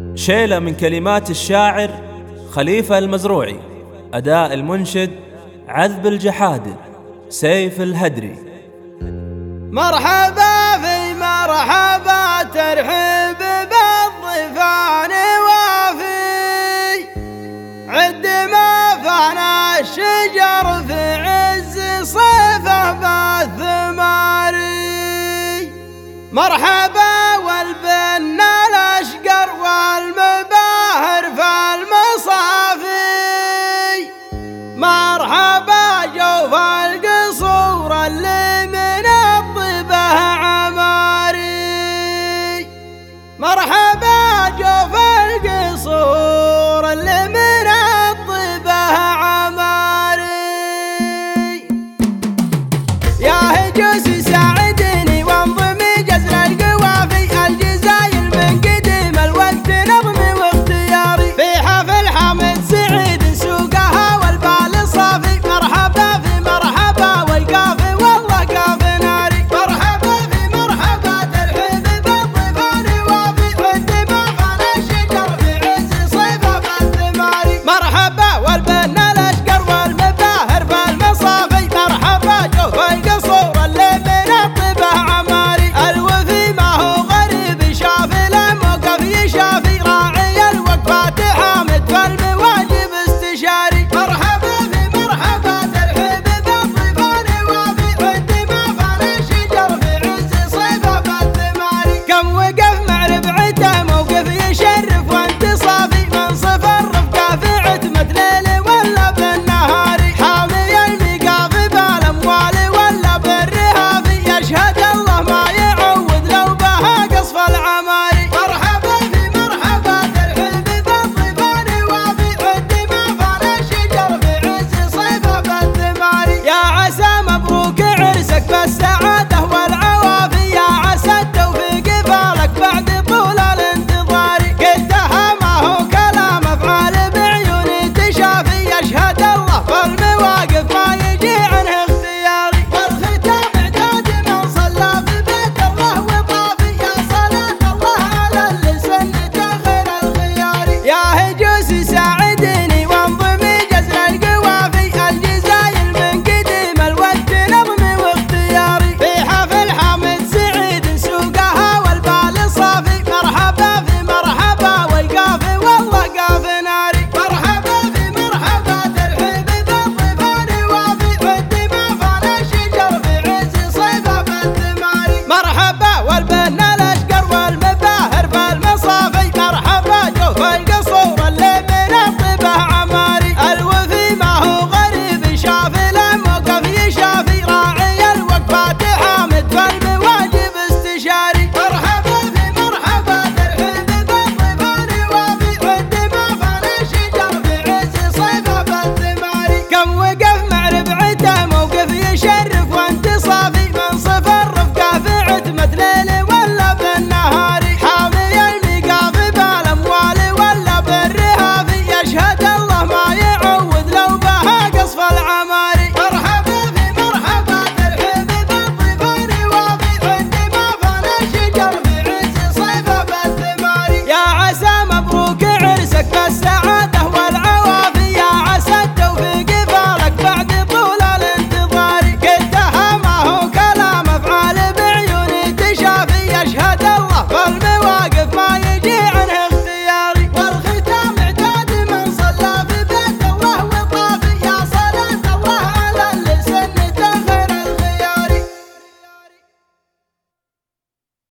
شيلة من كلمات الشاعر خليفة المزروعي، أداء المنشد عذب الجحادل سيف الهدري. مرحبا في مرحبا ترحيب بالضيفان وافي، عد ما فانا الشجر في عز صيفه بالثماري. مرحبا والبن الاشقر والمباهر في المصافي، مرحبا جوف القصور اللي من الطيبه عماري، مرحبا جوف القصور اللي من الطيبه عماري. يا هجوس ساعدني وانظمي جزر القوافي، الجزاير من قديم الوقت نظمي واختياري، في حفل حامد سعيد سوقها والبال صافي. مرحبا في مرحبا والقافي والله قافي ناري، مرحبا في مرحبا ترحيب بالضيفان وافي، عد ما فان الشجر في عز صيفه بالثماري. مرحبا والبن الاشقر والمباهر في المصافي، مرحبا جوف القصور اللي من الطيبه عماري. الوفي ما هو غريب شافي الموقف يشافي، راعي الوقفات حامد فالمواجب استشاري. مرحبا في مرحبا ترحيب بالضيفان وافي، عد ما فان الشجر في عز صيفه بالثماري. كم وقف مع ربعته موقف